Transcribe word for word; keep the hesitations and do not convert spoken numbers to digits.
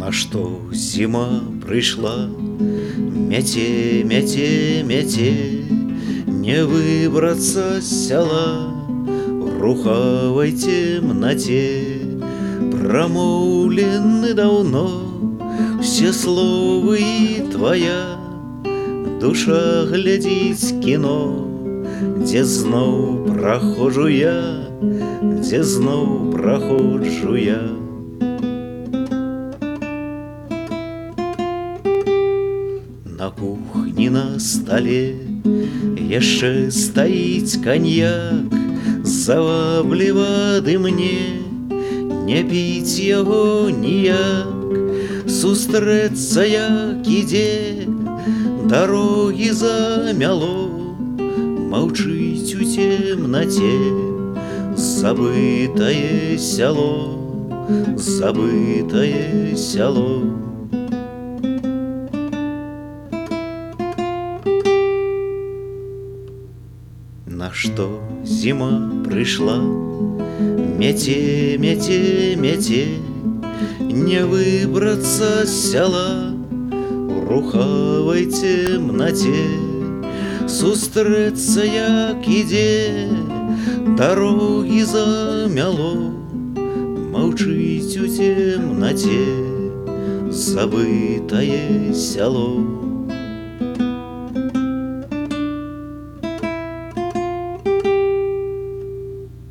А што зіма прыйшла, мяце, мяце, мяце, не выбрацца з сяла ў рухавай цемнаце. Прамоўлены даўно все словы, і твая душа глядзіць кіно, дзе зноў праходжу я, дзе зноў праходжу я. На кухні на стале яшчэ стаіць каньяк, завабліва ды мне не піць яго ніяк. Сустрэцца як ідзе, дарогі замяло, маўчыць у цемнаце забытае сяло, забытае сяло. Нашто зіма прыйшла, мяце, мяце, мяце, не выбрацца з сяла ў рухавай цемнаце. Сустрэцца як ідзе, дарогі замяло, маўчыць у цемнаце забытае сяло.